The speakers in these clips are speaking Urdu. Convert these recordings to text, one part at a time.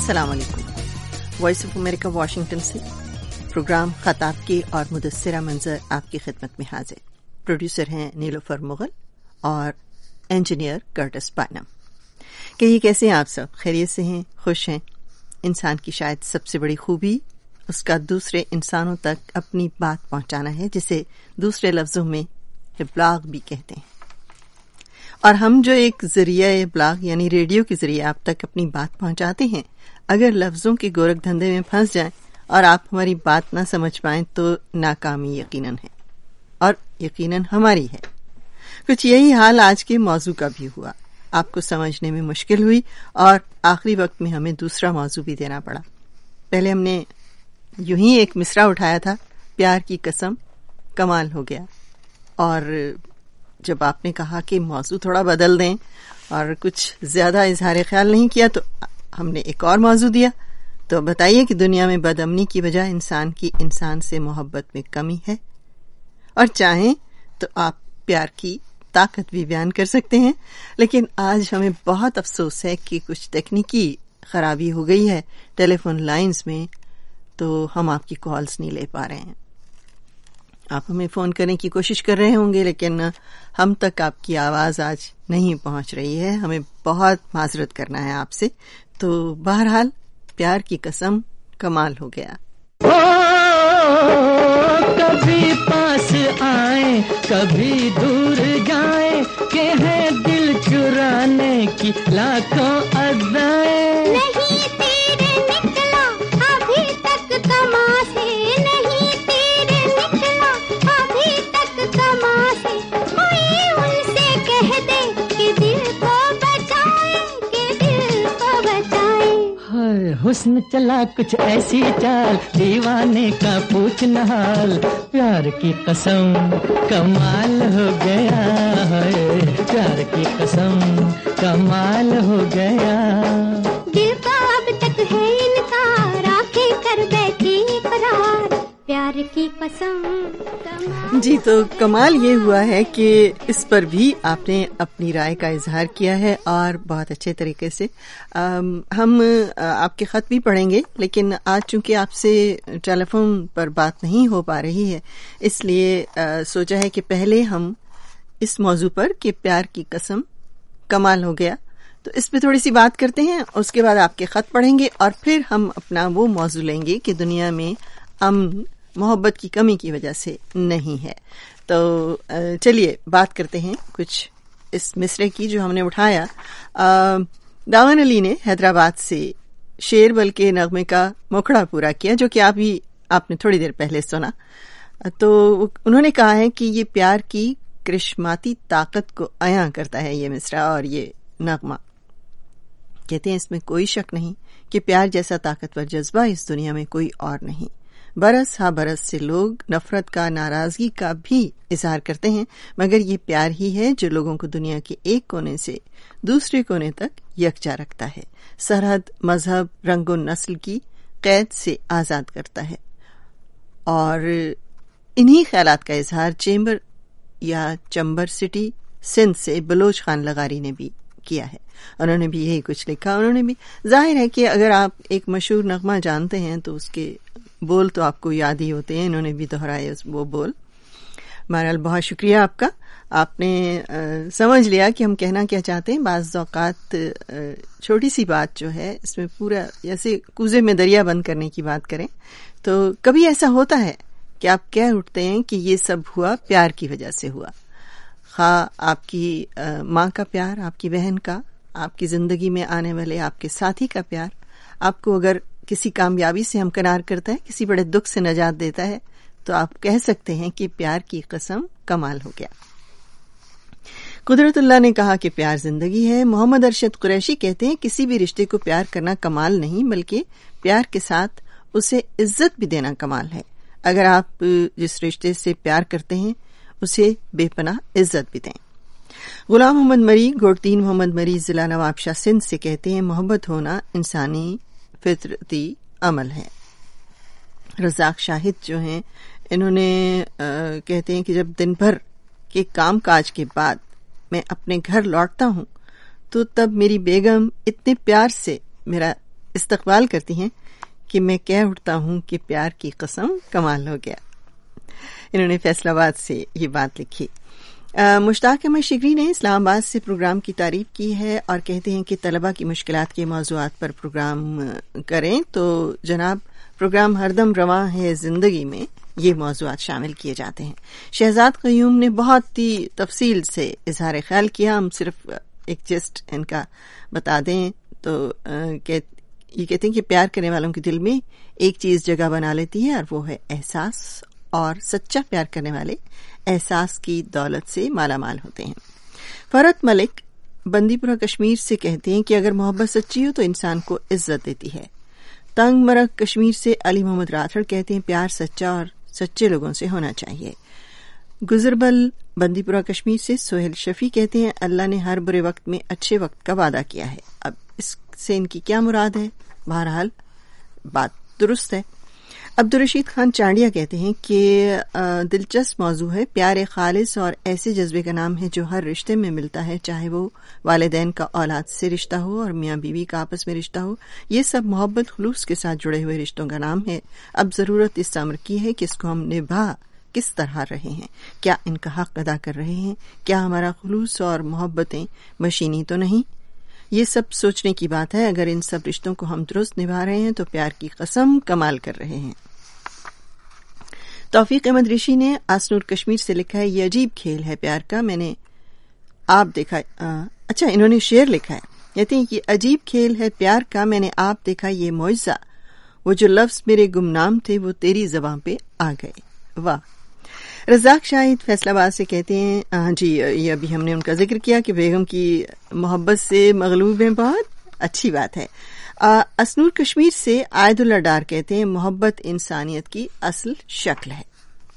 अस्सलाम वालेकुम। वॉइस ऑफ अमेरिका वाशिंगटन से प्रोग्राम खत आपके और मुदस्सिरा मंजर आपकी खिदमत में हाजिर। प्रोड्यूसर हैं नीलोफर मुगल और इंजीनियर कर्टिस पानम। कहिए कैसे हैं आप सब? खैरियत से हैं, खुश हैं? इंसान की शायद सबसे बड़ी खूबी उसका दूसरे इंसानों तक अपनी बात पहुंचाना है, जिसे दूसरे लफ्जों में इब्लाग भी कहते हैं। और हम जो एक जरिया इब्लाग यानी रेडियो के जरिए आप तक अपनी बात पहुंचाते हैं, अगर लफ्जों के गोरख धंधे में फंस जाएं और आप हमारी बात ना समझ पाएं तो नाकामी यकीनन है, और यकीनन हमारी है। कुछ यही हाल आज के मौजू का भी हुआ। आपको समझने में मुश्किल हुई और आखिरी वक्त में हमें दूसरा मौजू भी देना पड़ा। पहले हमने यूं ही एक मिसरा उठाया था, प्यार की कसम कमाल हो गया, और जब आपने कहा कि मौजू थोड़ा बदल दें और कुछ ज्यादा इजहार ख्याल नहीं किया, तो हमने एक और मौजू दिया। तो बताइए कि दुनिया में बदअमनी की वजह इंसान की इंसान से मोहब्बत में कमी है, और चाहें तो आप प्यार की ताकत भी बयान कर सकते हैं। लेकिन आज हमें बहुत अफसोस है कि कुछ तकनीकी खराबी हो गई है टेलीफोन लाइंस में, तो हम आपकी कॉल्स नहीं ले पा रहे हैं। आप हमें फोन करने की कोशिश कर रहे होंगे, लेकिन हम तक आपकी आवाज आज नहीं पहुंच रही है। हमें बहुत माजरत करना है आपसे। तो बहरहाल प्यार की कसम कमाल हो गया। कभी पास आए कभी दूर जाए, के है दिल चुराने की लाखों अदाएं। नहीं तेरे निकला अभी तक तमाशे, नहीं तेरे निकला अभी तक तमाशे। कोई उनसे कह दे कि दिल को बचाए, कि दिल को बचाए। हाय हुस्न चला कुछ ऐसी चाल, दीवाने का पूछ न हाल। प्यार की कसम कमाल हो गया है, प्यार की कसम कमाल हो गया। दिल का अब तक है इनकार, आंखें कर बैठी इकरार। प्यार की कसम कमाल। जी, तो कमाल ये हुआ है कि इस पर भी आपने अपनी राय का इजहार किया है, और बहुत अच्छे तरीके से। हम आपके खत भी पढ़ेंगे, लेकिन आज चूंकि आपसे टेलीफोन पर बात नहीं हो पा रही है, इसलिए सोचा है कि पहले हम इस मौजू पर कि प्यार की कसम कमाल हो गया, तो इस पे थोड़ी सी बात करते हैं। उसके बाद आपके खत पढ़ेंगे और फिर हम अपना वो मौजू लेंगे कि दुनिया में अमन मोहब्बत की कमी की वजह से नहीं है। तो चलिए बात करते हैं कुछ इस मिसरे की जो हमने उठाया। दावन अली ने हैदराबाद से शेर बल के नगमे का मुखड़ा पूरा किया, जो कि आपने थोड़ी देर पहले सुना। तो उन्होंने कहा है कि ये प्यार की करिश्माती ताकत को अयां करता है ये मिसरा और ये नगमा। कहते हैं इसमें कोई शक नहीं कि प्यार जैसा ताकतवर जज्बा इस दुनिया में कोई और नहीं। बरस हा बरस से लोग नफरत का, नाराजगी का भी इजहार करते हैं, मगर ये प्यार ही है जो लोगों को दुनिया के एक कोने से दूसरे कोने तक यकजा रखता है, सरहद, मजहब, रंगो नस्ल की कैद से आजाद करता है। और इन्हीं ख्यालात का इजहार चेंबर या चंबर सिटी सिंध से बलोच खान लगारी ने भी किया है। उन्होंने भी यही कुछ लिखा। उन्होंने भी, जाहिर है कि अगर आप एक मशहूर नगमा जानते हैं तो उसके बोल तो आपको याद ही होते हैं। इन्होंने भी दोहराए वो बोल। बहरहाल बहुत शुक्रिया आपका, आपने समझ लिया कि हम कहना क्या चाहते हैं। बाज़ औक़ात छोटी सी बात जो है इसमें पूरा जैसे कूजे में दरिया बंद करने की बात करें, तो कभी ऐसा होता है कि आप कह उठते हैं कि ये सब हुआ प्यार की वजह से हुआ। खा आपकी माँ का प्यार, आपकी बहन का, आपकी जिंदगी में आने वाले आपके साथी का प्यार आपको अगर किसी कामयाबी से हमकिनार करता है, किसी बड़े दुख से नजात देता है, तो आप कह सकते हैं कि प्यार की कसम कमाल हो गया। कुदरतुल्लाह ने कहा कि प्यार जिंदगी है। मोहम्मद अरशद कुरैशी कहते हैं किसी भी रिश्ते को प्यार करना कमाल नहीं, बल्कि प्यार के साथ उसे इज्जत भी देना कमाल है। अगर आप जिस रिश्ते से प्यार करते हैं उसे बेपनाह इज्जत भी दें। गुलाम मोहम्मद मरी, गोड़तीन मोहम्मद मरी, जिला नवाबशाह सिंध से कहते हैं मोहब्बत होना इंसानी फितरती अमल है। रज़ाक शाहिद जो हैं, इन्होंने कहते हैं कि जब दिन भर के काम काज के बाद मैं अपने घर लौटता हूँ तो तब मेरी बेगम इतने प्यार से मेरा استقبال کرتی ہیں کہ میں کہہ اٹھتا ہوں کہ پیار کی قسم کمال ہو گیا. انہوں نے فیصل آباد سے یہ بات لکھی. مشتاق احمد شگری نے اسلام آباد سے پروگرام کی تعریف کی ہے اور کہتے ہیں کہ طلبہ کی مشکلات کے موضوعات پر پروگرام کریں تو جناب پروگرام ہر دم رواں ہے زندگی میں یہ موضوعات شامل کیے جاتے ہیں. شہزاد قیوم نے بہت ہی تفصیل سے اظہار خیال کیا. ہم صرف ایک جسٹ ان کا بتا دیں تو یہ کہتے ہیں کہ پیار کرنے والوں کے دل میں ایک چیز جگہ بنا لیتی ہے اور وہ ہے احساس، اور سچا پیار کرنے والے احساس کی دولت سے مالا مال ہوتے ہیں. فرحت ملک بندی پورہ کشمیر سے کہتے ہیں کہ اگر محبت سچی ہو تو انسان کو عزت دیتی ہے. تنگ مرگ کشمیر سے علی محمد راٹھڑ کہتے ہیں پیار سچا اور سچے لوگوں سے ہونا چاہیے. گزربل بندی پورہ کشمیر سے سہیل شفیع کہتے ہیں اللہ نے ہر برے وقت میں اچھے وقت کا وعدہ کیا ہے. اب اس سے ان کی کیا مراد ہے؟ بہرحال بات درست ہے. عبدالرشید خان چانڈیا کہتے ہیں کہ دلچسپ موضوع ہے. پیار خالص اور ایسے جذبے کا نام ہے جو ہر رشتے میں ملتا ہے، چاہے وہ والدین کا اولاد سے رشتہ ہو اور میاں بیوی کا آپس میں رشتہ ہو. یہ سب محبت خلوص کے ساتھ جڑے ہوئے رشتوں کا نام ہے. اب ضرورت اس امر کی ہے کہ اس کو ہم نبھا کس طرح رہے ہیں. کیا ان کا حق ادا کر رہے ہیں؟ کیا ہمارا خلوص اور محبتیں مشینی تو نہیں؟ یہ سب سوچنے کی بات ہے. اگر ان سب رشتوں کو ہم درست نبھا رہے ہیں تو پیار کی قسم کمال کر رہے ہیں. توفیق احمد رشی نے آسنور کشمیر سے لکھا ہے یہ عجیب کھیل ہے پیار کا، میں نے آپ دیکھا. اچھا انہوں نے شعر لکھا ہے، کہتے ہیں کہ عجیب کھیل ہے پیار کا، میں نے آپ دیکھا یہ معجزہ، وہ جو لفظ میرے گمنام تھے وہ تیری زباں پہ آ گئے. واہ. رزاق شاہد فیصل آباد سے کہتے ہیں ہاں جی یہ ابھی ہم نے ان کا ذکر کیا کہ بیگم کی محبت سے مغلوب ہیں، بہت اچھی بات ہے. اسنور کشمیر سے عائد اللہ ڈار کہتے ہیں محبت انسانیت کی اصل شکل ہے.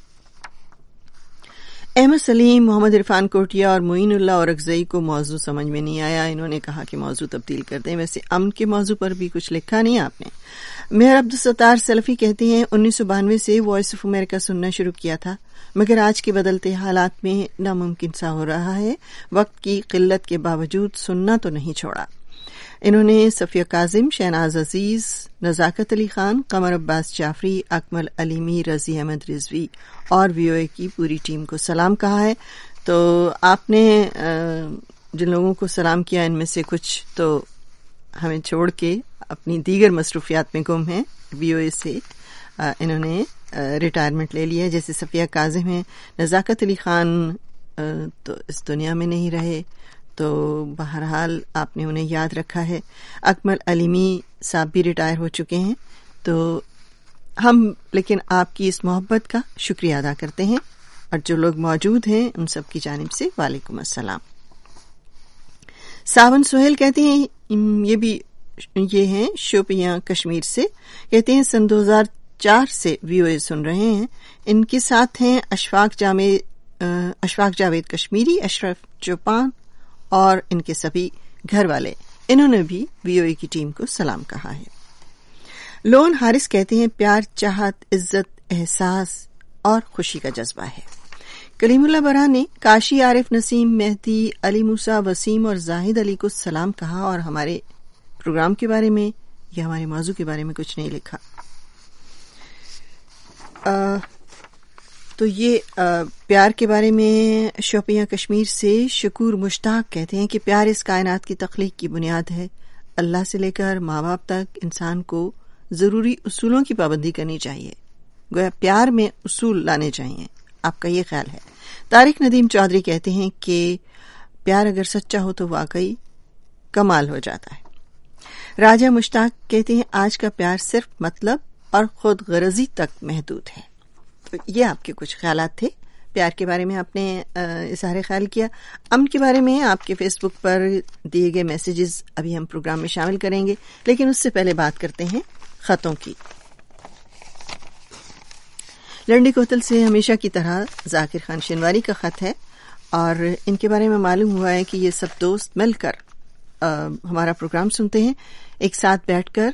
احمد سلیم محمد عرفان کوٹیا اور معین اللہ اورکزئی کو موضوع سمجھ میں نہیں آیا. انہوں نے کہا کہ موضوع تبدیل کر دیں. ویسے امن کے موضوع پر بھی کچھ لکھا نہیں آپ نے. مہر عبدالستار سلفی کہتے ہیں 1992 سے وائس آف امریکہ سننا شروع کیا تھا مگر آج کے بدلتے حالات میں ناممکن سا ہو رہا ہے. وقت کی قلت کے باوجود سننا تو نہیں چھوڑا. انہوں نے صفیہ کاظم، شہناز عزیز، نزاکت علی خان، قمر عباس جعفری، اکمل علیمی، رضی احمد رضوی اور وی او اے کی پوری ٹیم کو سلام کہا ہے. تو آپ نے جن لوگوں کو سلام کیا ان میں سے کچھ تو ہمیں چھوڑ کے اپنی دیگر مصروفیات میں گم ہیں. وی او اے سے انہوں نے ریٹائرمنٹ لے لیا، جیسے صفیہ کاظم ہیں. نزاکت علی خان تو اس دنیا میں نہیں رہے تو بہرحال آپ نے انہیں یاد رکھا ہے. اکمل علیمی صاحب بھی ریٹائر ہو چکے ہیں. تو ہم لیکن آپ کی اس محبت کا شکریہ ادا کرتے ہیں اور جو لوگ موجود ہیں ان سب کی جانب سے وعلیکم السلام. ساون سہیل کہتے ہیں یہ ہیں شوپیاں کشمیر سے، کہتے ہیں سن 2004 سے وی او اے سن رہے ہیں. ان کے ساتھ ہیں اشفاق جاوید کشمیری، اشرف چوپان اور ان کے سبھی گھر والے. انہوں نے بھی وی او اے کی ٹیم کو سلام کہا ہے. لون حارث کہتے ہیں پیار، چاہت، عزت، احساس اور خوشی کا جذبہ ہے. کلیم اللہ برہان نے کاشی، عارف نسیم، مہدی، علی موسیٰ، وسیم اور زاہد علی کو سلام کہا اور ہمارے پروگرام کے بارے میں یا ہمارے موضوع کے بارے میں کچھ نہیں لکھا. تو یہ پیار کے بارے میں شوپیاں کشمیر سے شکور مشتاق کہتے ہیں کہ پیار اس کائنات کی تخلیق کی بنیاد ہے. اللہ سے لے کر ماں باپ تک انسان کو ضروری اصولوں کی پابندی کرنی چاہیے. گویا پیار میں اصول لانے چاہیے. آپ کا یہ خیال ہے؟ طارق ندیم چودھری کہتے ہیں کہ پیار اگر سچا ہو تو واقعی کمال ہو جاتا ہے. راجہ مشتاق کہتے ہیں آج کا پیار صرف مطلب اور خود غرضی تک محدود ہے. تو یہ آپ کے کچھ خیالات تھے. پیار کے بارے میں آپ نے اظہار خیال کیا. امن کے بارے میں آپ کے فیس بک پر دیے گئے میسیجز ابھی ہم پروگرام میں شامل کریں گے، لیکن اس سے پہلے بات کرتے ہیں خطوں کی. لنڈی کوتل سے ہمیشہ کی طرح ذاکر خان شنواری کا خط ہے اور ان کے بارے میں معلوم ہوا ہے کہ یہ سب دوست مل کر ہمارا پروگرام سنتے ہیں. ایک ساتھ بیٹھ کر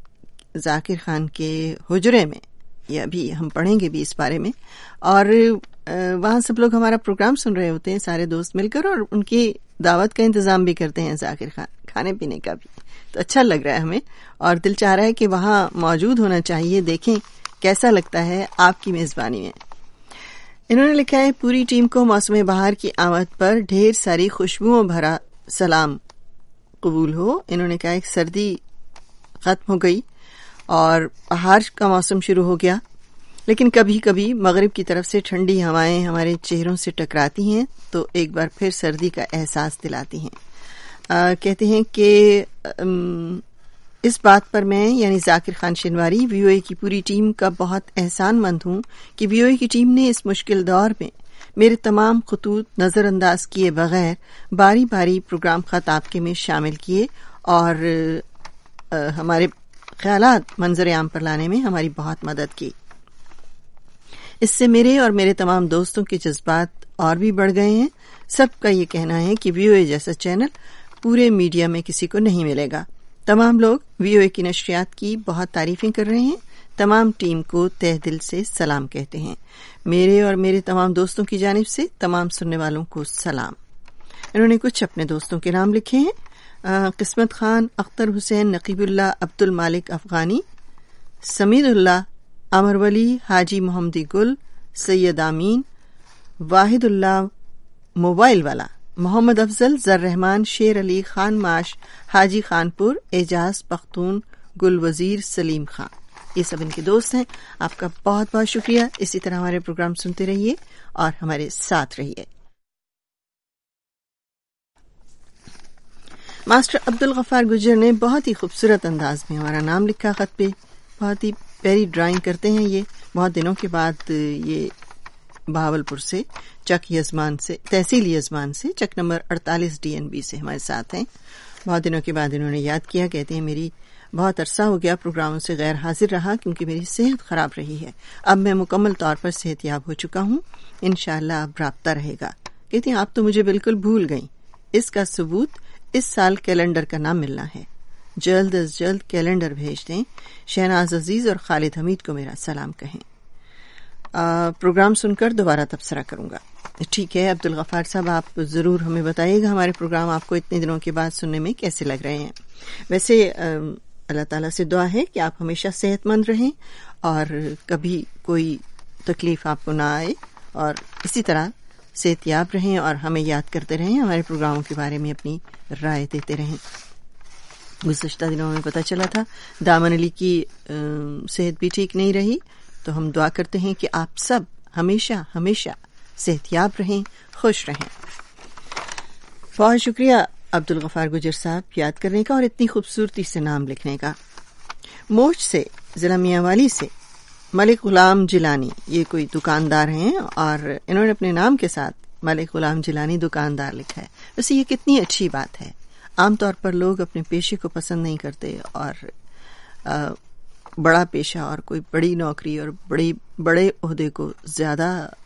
ذاکر خان کے حجرے میں، یہ ابھی ہم پڑھیں گے بھی اس بارے میں، اور وہاں سب لوگ ہمارا پروگرام سن رہے ہوتے ہیں سارے دوست مل کر, اور ان کی دعوت کا انتظام بھی کرتے ہیں ذاکر خان, کھانے پینے کا بھی. تو اچھا لگ رہا ہے ہمیں, اور دل چاہ رہا ہے کہ وہاں موجود ہونا چاہیے. دیکھیں کیسا لگتا ہے آپ کی میزبانی میں. انہوں نے لکھا ہے, پوری ٹیم کو موسم بہار کی آمد پر ڈھیر ساری خوشبوؤں بھرا سلام قبول ہو. انہوں نے کہا ایک سردی ختم ہو گئی اور بہار کا موسم شروع ہو گیا, لیکن کبھی کبھی مغرب کی طرف سے ٹھنڈی ہوائیں ہمارے چہروں سے ٹکراتی ہیں تو ایک بار پھر سردی کا احساس دلاتی ہیں. کہتے ہیں کہ اس بات پر میں یعنی ذاکر خان شنواری وی او اے کی پوری ٹیم کا بہت احسان مند ہوں کہ وی او اے کی ٹیم نے اس مشکل دور میں میرے تمام خطوط نظر انداز کیے بغیر باری باری پروگرام خط آپ کے میں شامل کیے اور ہمارے خیالات منظر عام پر لانے میں ہماری بہت مدد کی. اس سے میرے اور میرے تمام دوستوں کے جذبات اور بھی بڑھ گئے ہیں. سب کا یہ کہنا ہے کہ وی او اے جیسا چینل پورے میڈیا میں کسی کو نہیں ملے گا. تمام لوگ وی او اے کی نشریات کی بہت تعریفیں کر رہے ہیں. تمام ٹیم کو تہ دل سے سلام کہتے ہیں. میرے اور میرے تمام دوستوں کی جانب سے تمام سننے والوں کو سلام. انہوں نے کچھ اپنے دوستوں کے نام لکھے ہیں. قسمت خان, اختر حسین, نقیب اللہ, عبد المالک افغانی, سمید اللہ, امر ولی, حاجی محمدی گل, سید امین, واحد اللہ موبائل والا, محمد افضل, زر رحمان, شیر علی, خان معاش, حاجی خانپور, اعجاز پختون, گل وزیر, سلیم خان. یہ سب ان کے دوست ہیں. آپ کا بہت بہت شکریہ. اسی طرح ہمارے پروگرام سنتے رہیے اور ہمارے ساتھ رہیے. ماسٹر عبد الغفار گجر نے بہت ہی خوبصورت انداز میں ہمارا نام لکھا خط پہ. بہت ہی پیاری ڈرائنگ کرتے ہیں. یہ بہت دنوں کے بعد یہ بہاولپور سے چک یزمان سے, تحصیل یزمان سے, چک نمبر 48 DNB سے ہمارے ساتھ ہیں. بہت دنوں کے بعد انہوں نے یاد کیا. کہتے ہیں میری بہت عرصہ ہو گیا پروگراموں سے غیر حاضر رہا کیونکہ میری صحت خراب رہی ہے. اب میں مکمل طور پر صحت یاب ہو چکا ہوں. انشاءاللہ اب رابطہ رہے گا. کہتے ہیں آپ تو مجھے بالکل بھول گئیں. اس کا ثبوت اس سال کیلنڈر کا نام ملنا ہے. جلد از جلد کیلنڈر بھیج دیں. شہناز عزیز اور خالد حمید کو میرا سلام کہیں. پروگرام سن کر دوبارہ تبصرہ کروں گا. ٹھیک ہے عبد الغفار صاحب, آپ ضرور ہمیں بتائیے گا ہمارے پروگرام آپ کو اتنے دنوں کے بعد سننے میں کیسے لگ رہے ہیں. ویسے اللہ تعالیٰ سے دعا ہے کہ آپ ہمیشہ صحت مند رہیں اور کبھی کوئی تکلیف آپ کو نہ آئے, اور اسی طرح صحت یاب رہیں اور ہمیں یاد کرتے رہیں, ہمارے پروگراموں کے بارے میں اپنی رائے دیتے رہیں. گزشتہ دنوں میں پتہ چلا تھا دامن علی کی صحت بھی ٹھیک نہیں رہی, تو ہم دعا کرتے ہیں کہ آپ سب ہمیشہ ہمیشہ صحت یاب رہیں, خوش رہیں. بہت شکریہ عبد الغفار گجر صاحب یاد کرنے کا اور اتنی خوبصورتی سے نام لکھنے کا. موچ سے, ضلع میاں والی سے ملک غلام جیلانی, یہ کوئی دکاندار ہیں اور انہوں نے اپنے نام کے ساتھ ملک غلام جیلانی دکاندار لکھا ہے. ویسے یہ کتنی اچھی بات ہے. عام طور پر لوگ اپنے پیشے کو پسند نہیں کرتے اور بڑا پیشہ اور کوئی بڑی نوکری اور بڑے عہدے کو زیادہ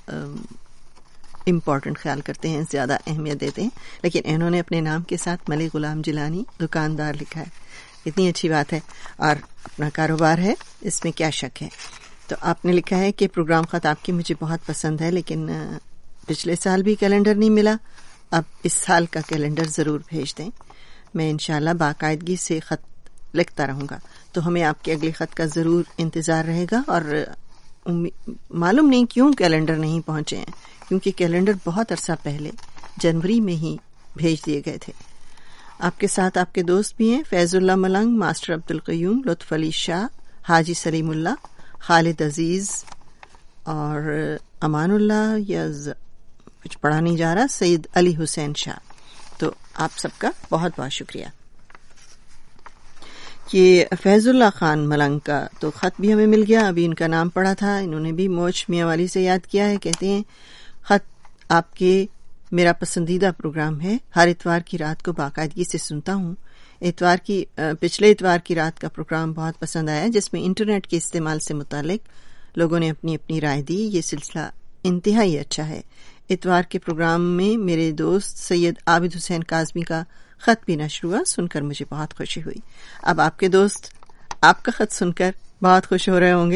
امپورٹنٹ خیال کرتے ہیں, زیادہ اہمیت دیتے ہیں, لیکن انہوں نے اپنے نام کے ساتھ ملک غلام جیلانی دکاندار لکھا ہے. اتنی اچھی بات ہے اور اپنا کاروبار ہے, اس میں کیا شک ہے. تو آپ نے لکھا ہے کہ پروگرام خط آپ کی مجھے بہت پسند ہے, لیکن پچھلے سال بھی کیلنڈر نہیں ملا, اب اس سال کا کیلنڈر ضرور بھیج دیں. میں انشاءاللہ باقاعدگی سے خط لکھتا رہوں گا, تو ہمیں آپ کے اگلے خط کا ضرور انتظار رہے گا. اور معلوم نہیں کیوں کیلنڈر نہیں پہنچے ہیں, کیونکہ کیلنڈر بہت عرصہ پہلے جنوری میں ہی بھیج دیے گئے تھے. آپ کے ساتھ آپ کے دوست بھی ہیں, فیض اللہ ملنگ, ماسٹر عبد القیوم, لطف علی شاہ, حاجی سلیم اللہ, خالد عزیز اور امان اللہ, یا کچھ پڑھا نہیں جا رہا, سید علی حسین شاہ. تو آپ سب کا بہت بہت شکریہ. یہ فیض اللہ خان ملنگ کا تو خط بھی ہمیں مل گیا, ابھی ان کا نام پڑھا تھا. انہوں نے بھی موچ میاں والی سے یاد کیا ہے. کہتے ہیں خط آپ کے میرا پسندیدہ پروگرام ہے, ہر اتوار کی رات کو باقاعدگی سے سنتا ہوں. پچھلے اتوار کی رات کا پروگرام بہت پسند آیا, جس میں انٹرنیٹ کے استعمال سے متعلق لوگوں نے اپنی اپنی رائے دی. یہ سلسلہ انتہائی اچھا ہے. اتوار کے پروگرام میں میرے دوست سید عابد حسین کاظمی کا خط بھی نشر ہوا, سن کر مجھے بہت خوشی ہوئی. اب آپ کے دوست آپ کا خط سن کر بہت خوش ہو رہے ہوں گے.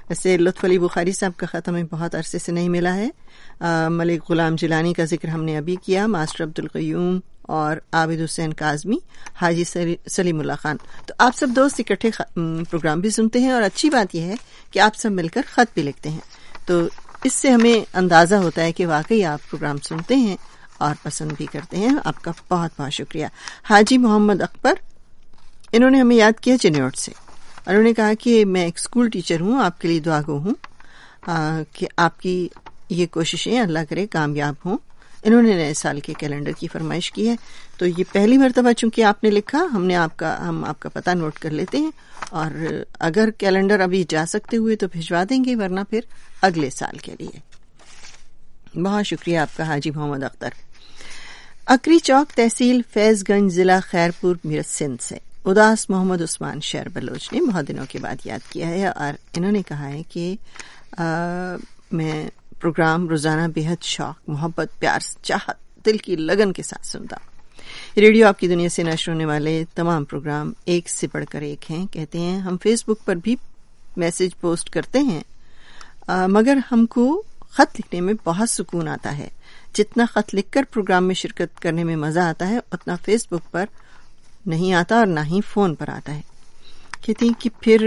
वैसे लुत्फ अली बुखारी साहब का ख़त हमें बहुत अरसे से नहीं मिला है। मलिक गुलाम जिलानी का जिक्र हमने अभी किया, मास्टर अब्दुल क़य्यूम और आबिद हुसैन काज़मी, हाजी सलीमुल्लाह खान। तो आप सब दोस्त इकट्ठे प्रोग्राम भी सुनते हैं और अच्छी बात यह है कि आप सब मिलकर ख़त भी लिखते हैं, तो इससे हमें अंदाज़ा होता है कि वाकई आप प्रोग्राम सुनते हैं और पसंद भी करते हैं। आपका बहुत बहुत शुक्रिया। हाजी मोहम्मद अकबर, इन्होंने हमें याद किया चिन्योट से। उन्होंने कहा कि मैं एक स्कूल टीचर हूँ, आपके लिए दुआ गो हूँ कि आपकी ये कोशिशें अल्लाह करे कामयाब हों। इन्होंने नए साल के कैलेंडर की फरमाइश की है, तो ये पहली मरतबा चूंकि आपने लिखा, हम आपका पता नोट कर लेते हैं और अगर कैलेंडर अभी जा सकते हुए तो भिजवा देंगे, वरना फिर अगले साल के लिए। बहुत शुक्रिया आपका हाजी मोहम्मद अख्तर। अकरी चौक तहसील फैजगंज जिला खैरपुर मीरठ सिंध से उदास मोहम्मद उस्मान शेर बलोच ने बहुत दिनों के बाद याद किया है और इन्होंने कहा है कि मैं प्रोग्राम रोजाना बेहद शौक, मोहब्बत, प्यार, चाहत, दिल की लगन के साथ सुनता हूँ। रेडियो आपकी दुनिया से नश्र होने वाले तमाम प्रोग्राम एक से बढ़कर एक हैं। कहते हैं हम फेसबुक पर भी मैसेज पोस्ट करते हैं, मगर हमको खत लिखने में बहुत सुकून आता है। जितना खत लिखकर प्रोग्राम में शिरकत करने में मजा आता है, उतना फेसबुक पर नहीं आता और ना ही फोन पर आता है। कहते हैं कि फिर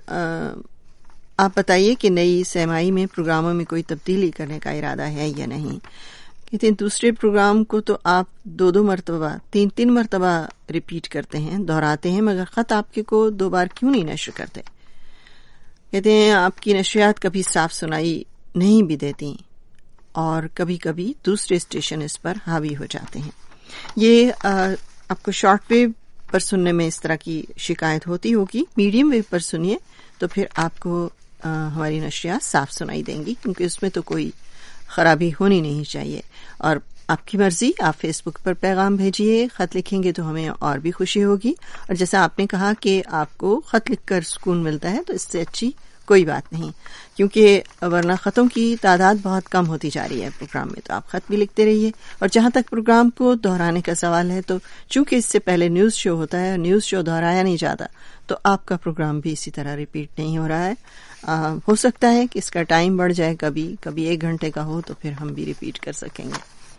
आप बताइए कि नई सहमाई में प्रोग्रामों में कोई तब्दीली करने का इरादा है या नहीं। कहते हैं दूसरे प्रोग्राम को तो आप 2-2 मरतबा, 3-3 मरतबा रिपीट करते हैं, दोहराते हैं, मगर खत आपके को 2 बार क्यों नहीं नश्र करते। कहते हैं आपकी नशरियात कभी साफ सुनाई नहीं भी देती और कभी कभी दूसरे स्टेशन इस पर हावी हो जाते हैं। ये आपको शॉर्ट वेव पर सुनने में इस तरह की शिकायत होती होगी, मीडियम वेव पर सुनिए तो फिर आपको हमारी नशरियात साफ सुनाई देंगी, क्योंकि उसमें तो कोई खराबी होनी नहीं चाहिए। और आपकी मर्जी, आप फेसबुक पर पैगाम भेजिए, खत लिखेंगे तो हमें और भी खुशी होगी। और जैसा आपने कहा कि आपको खत लिखकर सुकून मिलता है, तो इससे अच्छी कोई बात नहीं, क्योंकि वरना खतों की तादाद बहुत कम होती जा रही है प्रोग्राम में। तो आप खत भी लिखते रहिए। और जहां तक प्रोग्राम को दोहराने का सवाल है, तो चूंकि इससे पहले न्यूज शो होता है और न्यूज शो दोहराया नहीं जाता, तो आपका प्रोग्राम भी इसी तरह रिपीट नहीं हो रहा है। हो सकता है कि इसका टाइम बढ़ जाए, कभी 1 घंटे का हो तो फिर हम भी रिपीट कर सकेंगे।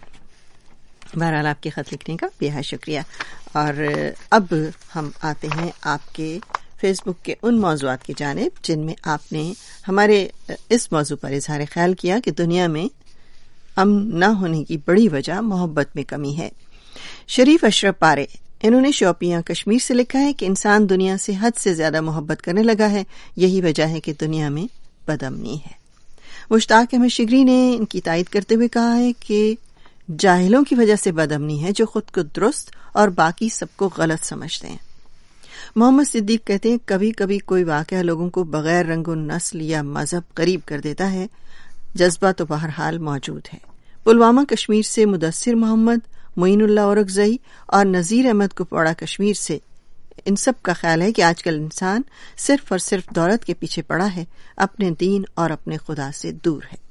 बहरहाल आपके खत लिखने का बेहद शुक्रिया। और अब हम आते हैं आपके फेसबुक के उन मौज़ूआत की जानिब जिनमें आपने हमारे इस मौजू पर इजहार ख्याल किया कि दुनिया में अमन न होने की बड़ी वजह मोहब्बत में कमी है। शरीफ अशरफ पारे, इन्होंने शोपियां कश्मीर से लिखा है कि इंसान दुनिया से हद से ज्यादा मोहब्बत करने लगा है, यही वजह है कि दुनिया में बदअमनी है। मुश्ताक अहमद शिगरी ने इनकी तायद करते हुए कहा है कि जाहिलों की वजह से बदअमनी है जो खुद को दुरुस्त और बाकी सबको गलत समझते हैं। मोहम्मद सिद्दीक कहते हैं कभी कभी कोई वाक़या लोगों को बगैर रंगो नस्ल या मजहब करीब कर देता है, जज्बा तो बहरहाल मौजूद है। पुलवामा कश्मीर से मुदस्सिर मोहम्मद, मोइनुल्लाह औरकज़ई और नज़ीर अहमद कुपवाड़ा कश्मीर से, इन सब का ख्याल है कि आजकल इंसान सिर्फ और सिर्फ दौलत के पीछे पड़ा है, अपने दीन और अपने खुदा से दूर है।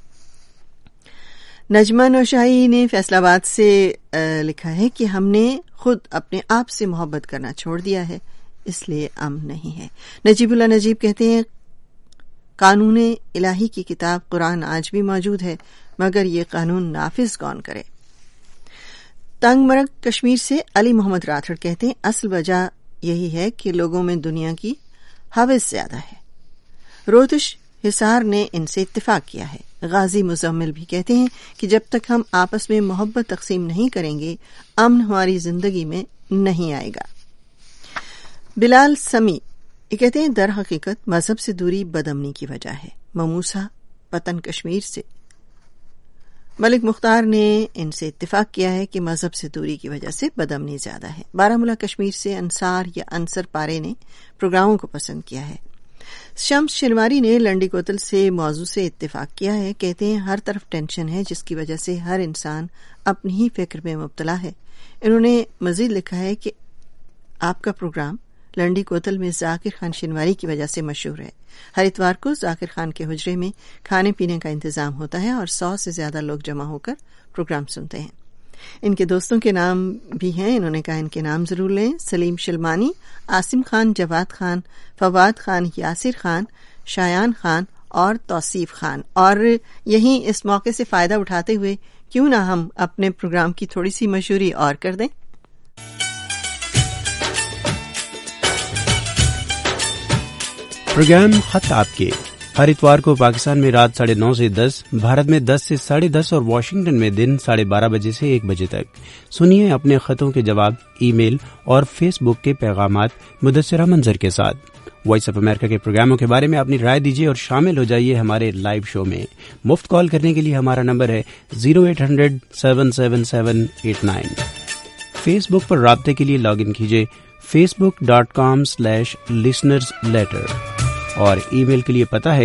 नजमा नौशाही ने फैसलाबाद से लिखा है कि हमने खुद अपने आप से मोहब्बत करना छोड़ दिया है, इसलिए अमन नहीं है। नजीबुल्लाह नजीब कहते हैं कानून इलाही की किताब कुरान आज भी मौजूद है, मगर ये कानून नाफिज कौन करे। तंग मरग कश्मीर से अली मोहम्मद राठौड़ कहते हैं असल वजह यही है कि लोगों में दुनिया की हवस ज्यादा है। रोहतश हिसार ने इनसे इत्तेफाक किया है। गाजी मुजम्मिल भी कहते हैं कि जब तक हम आपस में मोहब्बत तकसीम नहीं करेंगे, अमन हमारी जिंदगी में नहीं आएगा। बिलाल समी ये कहते हैं दर हकीकत मजहब से दूरी बदअमनी की वजह है। ममूसा पतन कश्मीर से मलिक मुख्तार ने इनसे इत्तेफाक किया है कि मजहब से दूरी की वजह से बदअमनी ज्यादा है। बारामूला कश्मीर से अंसार या अंसर पारे ने प्रोग्रामों को पसंद किया है। शम्स शिनवारी ने लंडी कोतल से मौजू से इत्तेफाक किया है। कहते हैं हर तरफ टेंशन है जिसकी वजह से हर इंसान अपनी ही फिक्र में मुब्तला है। इन्होंने मजीद लिखा है कि आपका प्रोग्राम लंडी कोतल में जाकिर खान शिनवारी की वजह से मशहूर है। हर इतवार को जाकिर खान के हुजरे में खाने पीने का इंतजाम होता है और 100 से ज्यादा लोग जमा होकर प्रोग्राम सुनते हैं। ان کے دوستوں کے نام بھی ہیں، انہوں نے کہا ان کے نام ضرور لیں: سلیم شلمانی، عاصم خان، جواد خان، فواد خان، یاسر خان، شایان خان اور توصیف خان. اور یہیں اس موقع سے فائدہ اٹھاتے ہوئے کیوں نہ ہم اپنے پروگرام کی تھوڑی سی مشہوری اور کر دیں. پروگرام خط آپ کے ہر اتوار کو پاکستان میں رات 9:30 سے 10، بھارت میں 10 سے 10:30 اور واشنگٹن میں دن 12:30 بجے سے 1 بجے تک. سنیے اپنے خطوں کے جواب ای میل اور فیس بک کے پیغامات مدثرہ منظر کے ساتھ. وائس آف امریکہ کے پروگراموں کے بارے میں اپنی رائے دیجیے اور شامل ہو جائیے ہمارے لائیو شو میں. مفت کال کرنے کے لیے ہمارا نمبر ہے 0800-777-89. فیس بک پر رابطے کے لیے لاگ ان کیجیے facebook.com/listenersletter اور ای میل کے لیے پتہ ہے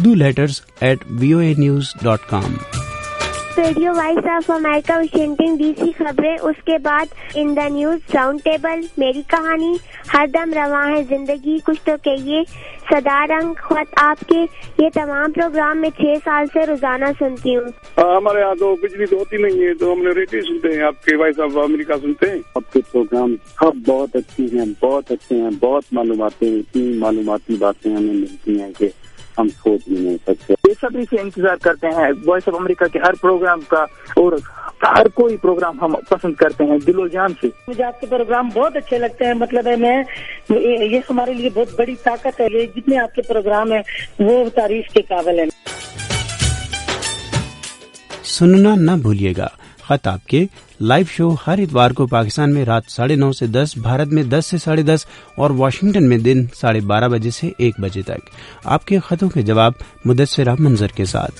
urduletters@voanews.com. Radio voice of America Washington D C خبریں، اس کے بعد in the news, round table, میری کہانی، ہر دم رواں ہے زندگی، کچھ تو کہیے، صدا رنگ، خط آپ کے، یہ تمام پروگرام میں 6 سال سے روزانہ سنتی ہوں. ہمارے یہاں تو بجلی تو ہوتی نہیں ہے، تو ہم نے ریڈیو سنتے ہیں، آپ کے وائس آف امریکہ سنتے ہیں. آپ کے پروگرام سب بہت اچھے ہیں، بہت معلوماتی باتیں ہمیں ملتی ہیں کہ ہم سوچ بھی نہیں سکتے. یہ سبھی سے انتظار کرتے ہیں وائس آف امریکہ کے ہر پروگرام کا، اور ہر کوئی پروگرام ہم پسند کرتے ہیں دل و جان سے. مجھے آپ کے پروگرام بہت اچھے لگتے ہیں، مطلب ہے یہ ہمارے لیے بہت بڑی طاقت ہے. یہ جتنے آپ کے پروگرام ہیں وہ تعریف کے قابل ہیں. سننا نہ بھولیے گا خط آپ کے لائیو شو ہر اتوار کو پاکستان میں رات 9:30 سے 10، بھارت میں 10 سے 10:30 اور واشنگٹن میں دن 12:30 بجے سے 1 بجے تک. آپ کے خطوں کے جواب مدثرہ منظر کے ساتھ.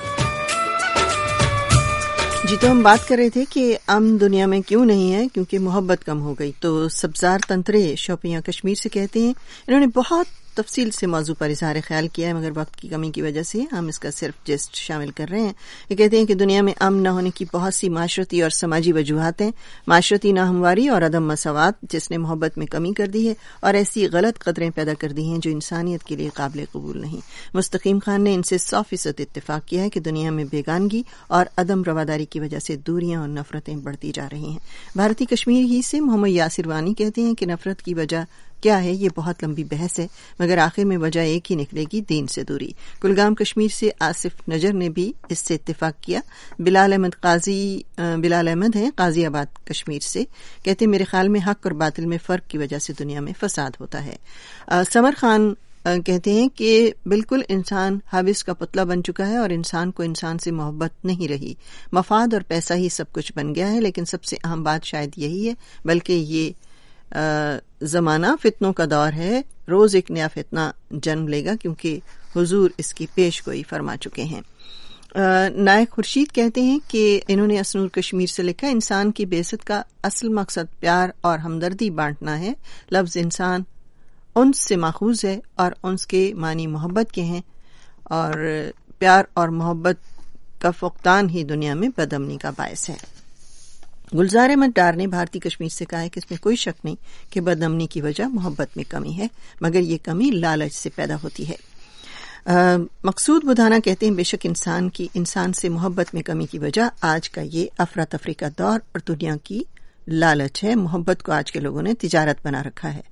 جی، تو ہم بات کر رہے تھے کہ امن دنیا میں کیوں نہیں ہے، کیونکہ محبت کم ہو گئی. تو سبزار تنترے شوپیاں کشمیر سے کہتے ہیں، انہوں نے بہت تفصیل سے موضوع پر اظہار خیال کیا ہے، مگر وقت کی کمی کی وجہ سے ہم اس کا صرف جسٹ شامل کر رہے ہیں. یہ کہتے ہیں کہ دنیا میں امن نہ ہونے کی بہت سی معاشرتی اور سماجی وجوہات ہیں. معاشرتی ناہمواری اور عدم مساوات جس نے محبت میں کمی کر دی ہے اور ایسی غلط قدریں پیدا کر دی ہیں جو انسانیت کے لیے قابل قبول نہیں. مستقیم خان نے ان سے 100% اتفاق کیا ہے کہ دنیا میں بیگانگی اور عدم رواداری کی وجہ سے دوریاں اور نفرتیں بڑھتی جا رہی ہیں. بھارتی کشمیر ہی سے محمد یاسر وانی کہتے ہیں کہ نفرت کی وجہ کیا ہے، یہ بہت لمبی بحث ہے، مگر آخر میں وجہ ایک ہی نکلے گی: دین سے دوری. کلگام کشمیر سے آصف نجر نے بھی اس سے اتفاق کیا. بلال احمد ہیں قاضی آباد کشمیر سے، کہتے ہیں میرے خیال میں حق اور باطل میں فرق کی وجہ سے دنیا میں فساد ہوتا ہے. سمر خان کہتے ہیں کہ بالکل انسان حابس کا پتلا بن چکا ہے اور انسان کو انسان سے محبت نہیں رہی. مفاد اور پیسہ ہی سب کچھ بن گیا ہے، لیکن سب سے اہم بات شاید یہی ہے، بلکہ یہ زمانہ فتنوں کا دور ہے، روز ایک نیا فتنہ جنم لے گا، کیونکہ حضور اس کی پیش گوئی فرما چکے ہیں. نائک خورشید کہتے ہیں کہ انہوں نے اسنور کشمیر سے لکھا، انسان کی بعثت کا اصل مقصد پیار اور ہمدردی بانٹنا ہے. لفظ انسان انس سے ماخوذ ہے اور انس کے معنی محبت کے ہیں، اور پیار اور محبت کا فقدان ہی دنیا میں بدامنی کا باعث ہے. گلزار احمد ڈار نے بھارتی کشمیر سے کہا ہے کہ اس میں کوئی شک نہیں کہ بدامنی کی وجہ محبت میں کمی ہے، مگر یہ کمی لالچ سے پیدا ہوتی ہے. مقصود بدھانا کہتے ہیں بے شک انسان سے محبت میں کمی کی وجہ آج کا یہ افراتفری کا دور اور دنیا کی لالچ ہے. محبت کو آج کے لوگوں نے تجارت بنا رکھا ہے.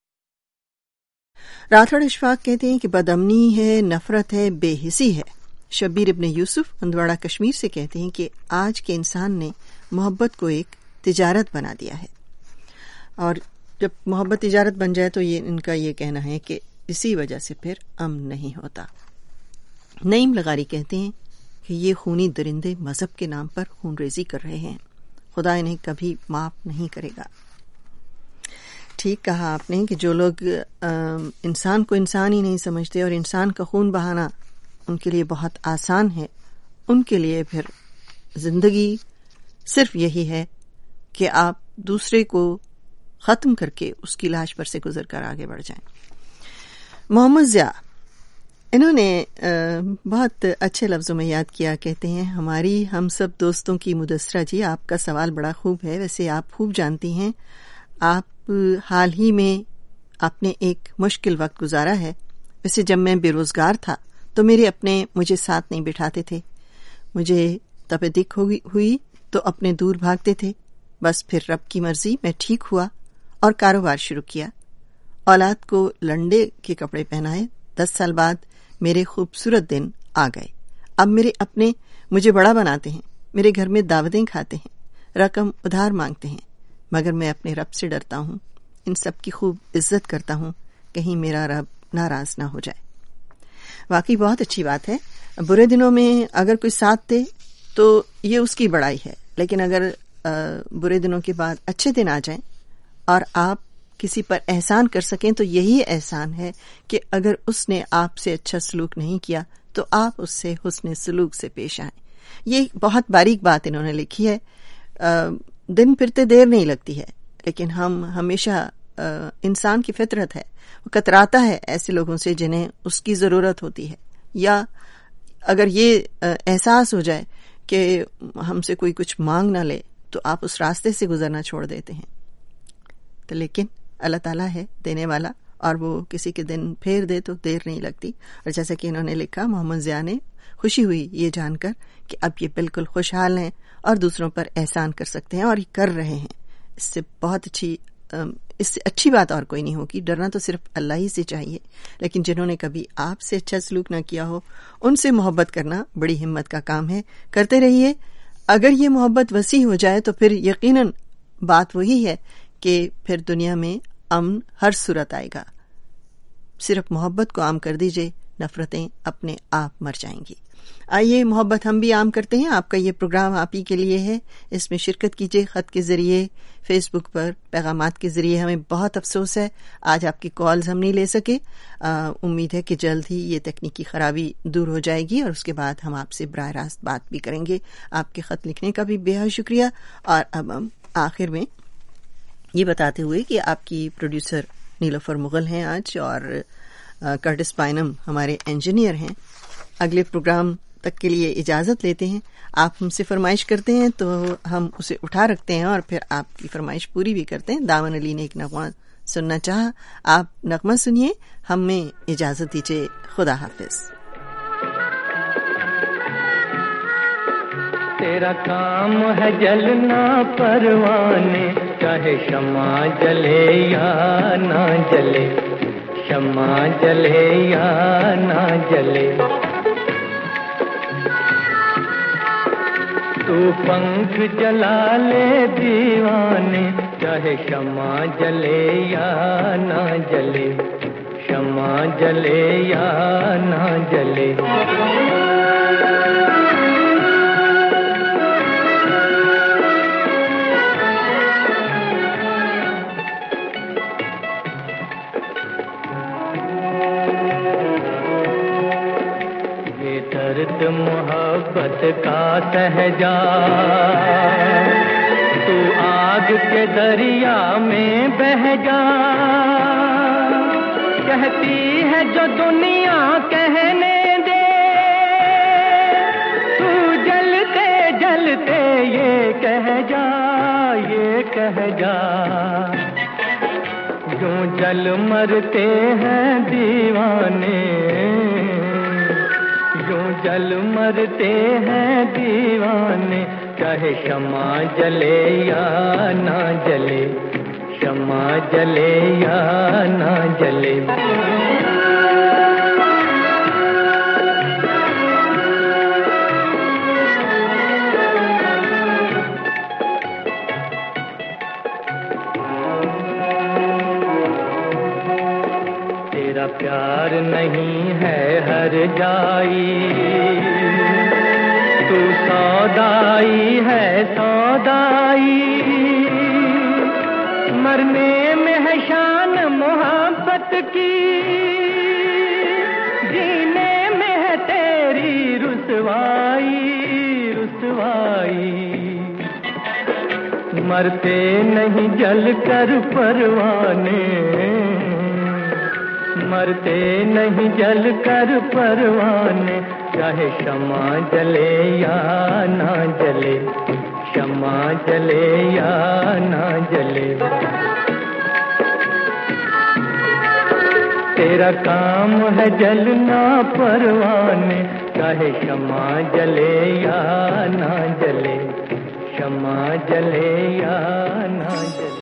راتھڑ اشفاق کہتے ہیں کہ بدامنی ہے، نفرت ہے، بے حسی ہے. شبیر ابن یوسف ہندواڑہ کشمیر سے کہتے ہیں کہ آج کے انسان نے محبت کو ایک تجارت بنا دیا ہے، اور جب محبت تجارت بن جائے تو ان کا یہ کہنا ہے کہ اسی وجہ سے پھر امن نہیں ہوتا. نعیم لغاری کہتے ہیں کہ یہ خونی درندے مذہب کے نام پر خون ریزی کر رہے ہیں، خدا انہیں کبھی معاف نہیں کرے گا. ٹھیک کہا آپ نے کہ جو لوگ انسان کو انسان ہی نہیں سمجھتے اور انسان کا خون بہانا ان کے لیے بہت آسان ہے، ان کے لیے پھر زندگی صرف یہی ہے کہ آپ دوسرے کو ختم کر کے اس کی لاش پر سے گزر کر آگے بڑھ جائیں. محمد ضیاء انہوں نے بہت اچھے لفظوں میں یاد کیا، کہتے ہیں ہماری ہم سب دوستوں کی مدثرہ جی، آپ کا سوال بڑا خوب ہے. ویسے آپ خوب جانتی ہیں، آپ حال ہی میں آپ نے ایک مشکل وقت گزارا ہے. ویسے جب میں بے روزگار تھا تو میرے اپنے مجھے ساتھ نہیں بٹھاتے تھے. مجھے تب دکھ ہوئی तो अपने दूर भागते थे। बस फिर रब की मर्जी मैं ठीक हुआ और कारोबार शुरू किया। औलाद को लंडे के कपड़े पहनाए। 10 साल बाद मेरे खूबसूरत दिन आ गए। अब मेरे अपने मुझे बड़ा बनाते हैं, मेरे घर में दावतें खाते हैं, रकम उधार मांगते हैं, मगर मैं अपने रब से डरता हूँ। इन सब की खूब इज्जत करता हूँ, कहीं मेरा रब नाराज ना हो जाए। वाकई बहुत अच्छी बात है। बुरे दिनों में अगर कोई साथ दे तो ये उसकी बड़ाई है, लेकिन अगर बुरे दिनों के बाद अच्छे दिन आ जाएं और आप किसी पर एहसान कर सकें तो यही एहसान है कि अगर उसने आपसे अच्छा सलूक नहीं किया तो आप उससे हुस्न सलूक से पेश आएं। ये बहुत बारीक बात इन्होंने लिखी है। दिन फिरते देर नहीं लगती है, लेकिन हम हमेशा इंसान की फितरत है, वो कतराता है ऐसे लोगों से जिन्हें उसकी ज़रूरत होती है, या अगर ये एहसास हो जाए कि हमसे कोई कुछ मांग ना ले तो आप उस रास्ते से गुजरना छोड़ देते हैं। तो लेकिन अल्लाह ताला है देने वाला, और वो किसी के दिन फेर दे तो देर नहीं लगती। और जैसा कि इन्होंने लिखा, मोहम्मद ज़िया ने खुशी हुई ये जानकर कि अब ये बिल्कुल खुशहाल हैं और दूसरों पर एहसान कर सकते हैं, और ये कर रहे हैं। इससे अच्छी बात और कोई नहीं होगी। डरना तो सिर्फ अल्लाह ही से चाहिए, लेकिन जिन्होंने कभी आपसे अच्छा सलूक ना किया हो उनसे मोहब्बत करना बड़ी हिम्मत का काम है। करते रहिए। अगर ये मोहब्बत वसी हो जाए तो फिर यकीनन बात वही है कि फिर दुनिया में अमन हर सूरत आएगा। सिर्फ मोहब्बत को आम कर दीजिए, नफरतें अपने आप मर जाएंगी। आइए मोहब्बत हम भी आम करते हैं। आपका ये प्रोग्राम आप ही के लिए है। इसमें शिरकत कीजिए, खत के जरिए, फेसबुक पर पैगामात के जरिए। हमें बहुत अफसोस है आज आपकी कॉल्स हम नहीं ले सके। उम्मीद है कि जल्द ही ये तकनीकी खराबी दूर हो जाएगी और उसके बाद हम आपसे बराह रास्त बात भी करेंगे। आपके खत लिखने का भी बेहद शुक्रिया। और अब हम आखिर में ये बताते हुए कि आपकी प्रोड्यूसर नीलोफर मुगल हैं आज, और कर्टिस पाइनम हमारे इंजीनियर हैं। अगले प्रोग्राम तक के लिए इजाज़त लेते हैं। आप हमसे फरमाइश करते हैं तो हम उसे उठा रखते हैं और फिर आपकी फरमाइश पूरी भी करते हैं। दामन अली ने एक नगमा सुनना चाहा, आप नगमा सुनिए, हमें इजाज़त दीजिए। खुदा हाफिज। तेरा काम है जलना परवाने, चाहे शमा जले या ना जले, शमा जले या ना जले। तू पंख जला ले दीवाने, चाहे शमा जले या ना जले, शमा जले या ना जले। दर्द मोहब्बत का सहजा, तू आग के दरिया में बह जा। कहती है जो दुनिया कहने दे, तू जलते जलते ये कह जा, ये कह जा। जो जल मरते हैं दीवाने, जल मरते हैं दीवाने, चाहे शमा जले या ना जले, शमा जले या ना जले। तेरा प्यार नहीं है हर जाई, तू सौदाई है सौदाई। मरने में है शान मोहब्बत की, जीने में है तेरी रुसवाई रुसवाई। मरते नहीं जल कर परवाने, मरते नहीं जल कर परवाने, चाहे शमा जले या ना जले, शमा जले या ना जले। तेरा काम है जलना परवाने, चाहे शमा जले या ना जले, शमा شمع جلے یا نہ جلے.